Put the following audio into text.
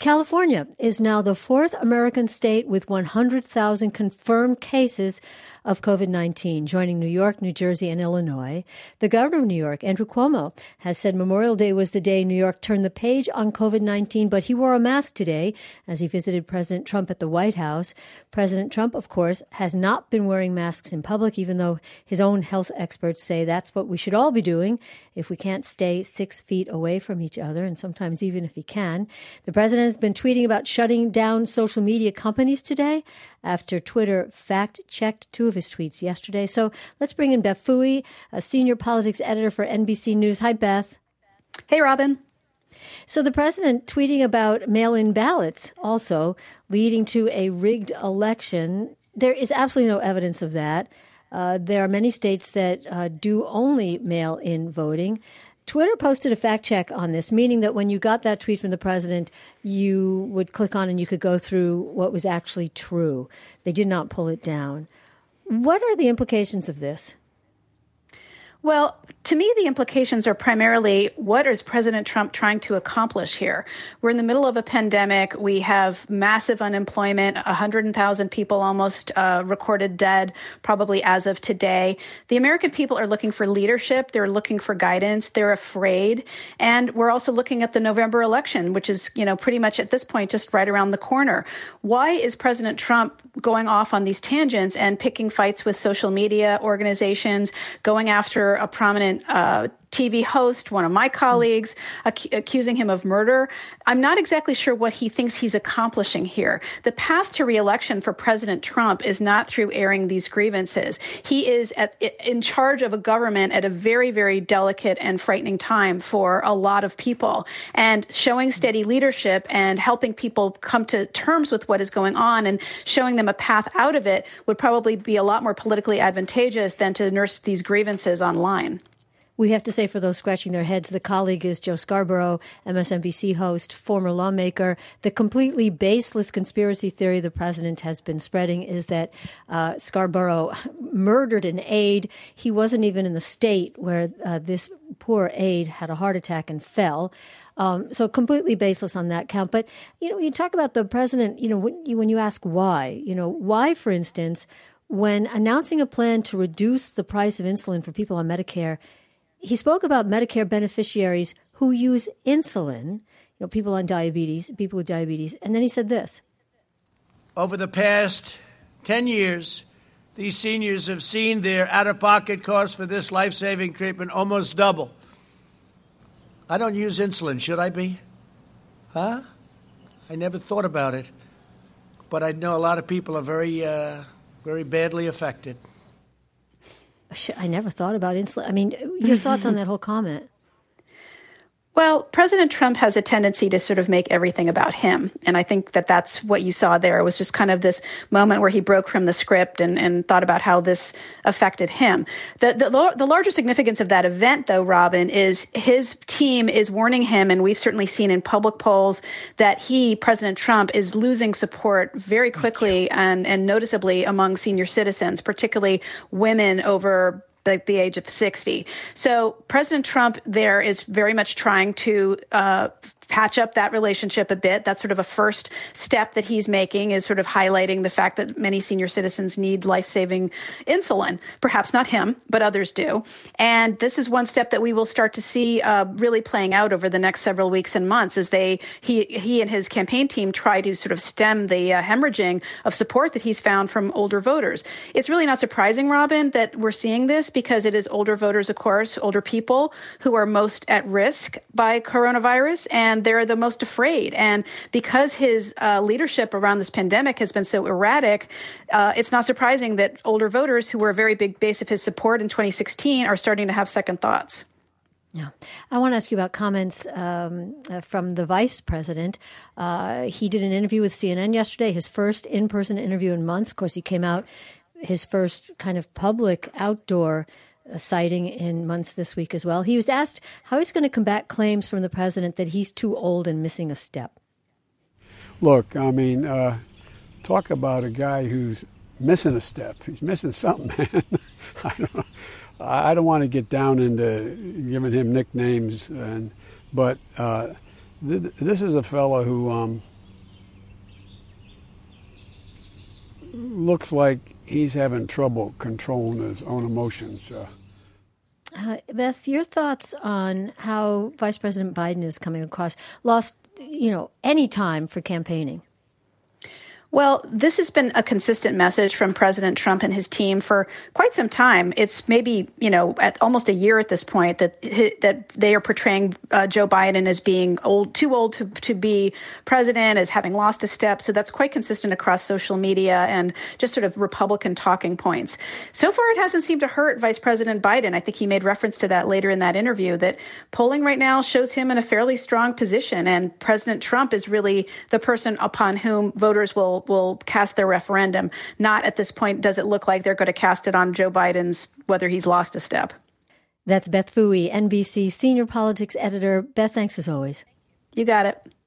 California is now the fourth American state with 100,000 confirmed cases of COVID-19, joining New York, New Jersey, and Illinois. The governor of New York, Andrew Cuomo, has said Memorial Day was the day New York turned the page on COVID-19, but he wore a mask today as he visited President Trump at the White House. President Trump, of course, has not been wearing masks in public, even though his own health experts say that's what we should all be doing if we can't stay 6 feet away from each other, and sometimes even if he can. The president has been tweeting about shutting down social media companies today after Twitter fact-checked two of his tweets yesterday. So let's bring in Beth Phui, a senior politics editor for NBC News. Hi, Beth. Hey, Robin. So the president tweeting about mail-in ballots also leading to a rigged election. There is absolutely no evidence of that. There are many states that do only mail-in voting. Twitter posted a fact check on this, meaning that when you got that tweet from the president, you would click on and you could go through what was actually true. They did not pull it down. What are the implications of this? Well, to me, the implications are primarily what is President Trump trying to accomplish here? We're in the middle of a pandemic. We have massive unemployment, 100,000 people almost recorded dead, probably as of today. The American people are looking for leadership. They're looking for guidance. They're afraid. And we're also looking at the November election, which is, pretty much at this point just right around the corner. Why is President Trump going off on these tangents and picking fights with social media organizations, going after a prominent TV host, one of my colleagues, accusing him of murder? I'm not exactly sure what he thinks he's accomplishing here. The path to re-election for President Trump is not through airing these grievances. He is in charge of a government at a very, very delicate and frightening time for a lot of people. And showing steady leadership and helping people come to terms with what is going on and showing them a path out of it would probably be a lot more politically advantageous than to nurse these grievances online. We have to say, for those scratching their heads, the colleague is Joe Scarborough, MSNBC host, former lawmaker. The completely baseless conspiracy theory the president has been spreading is that Scarborough murdered an aide. He wasn't even in the state where this poor aide had a heart attack and fell. So completely baseless on that count. But, you talk about the president, when you ask why, why, for instance, when announcing a plan to reduce the price of insulin for people on Medicare, he spoke about Medicare beneficiaries who use insulin, people on diabetes, people with diabetes. And then he said this. Over the past 10 years, these seniors have seen their out-of-pocket costs for this life-saving treatment almost double. I don't use insulin. Should I be? Huh? I never thought about it. But I know a lot of people are very badly affected. I never thought about insulin. I mean, your thoughts on that whole comment? Well, President Trump has a tendency to sort of make everything about him. And I think that that's what you saw there. It was just kind of this moment where he broke from the script and thought about how this affected him. The larger significance of that event, though, Robin, is his team is warning him, and we've certainly seen in public polls that President Trump, is losing support very quickly and noticeably among senior citizens, particularly women over the age of 60. So President Trump there is very much trying to patch up that relationship a bit. That's sort of a first step that he's making, is sort of highlighting the fact that many senior citizens need life-saving insulin. Perhaps not him, but others do. And this is one step that we will start to see really playing out over the next several weeks and months as he and his campaign team try to sort of stem the hemorrhaging of support that he's found from older voters. It's really not surprising, Robin, that we're seeing this, because it is older voters, of course, older people who are most at risk by coronavirus, and they're the most afraid. And because his leadership around this pandemic has been so erratic, it's not surprising that older voters, who were a very big base of his support in 2016, are starting to have second thoughts. Yeah. I want to ask you about comments from the vice president. He did an interview with CNN yesterday, his first in-person interview in months. Of course, he came out, his first kind of public outdoor sighting in months this week as well. He was asked how he's going to combat claims from the president that he's too old and missing a step. Look, I mean, talk about a guy who's missing a step. He's missing something, man. I don't want to get down into giving him nicknames, but this is a fellow who looks like he's having trouble controlling his own emotions. Beth, your thoughts on how Vice President Biden is coming across? Lost, any time for campaigning. Well, this has been a consistent message from President Trump and his team for quite some time. It's maybe, at almost a year at this point that they are portraying Joe Biden as being too old to be president, as having lost a step. So that's quite consistent across social media and just sort of Republican talking points. So far, it hasn't seemed to hurt Vice President Biden. I think he made reference to that later in that interview, that polling right now shows him in a fairly strong position. And President Trump is really the person upon whom voters will cast their referendum. Not at this point does it look like they're going to cast it on Joe Biden's whether he's lost a step. That's Beth Phui, NBC senior politics editor. Beth, thanks as always. You got it.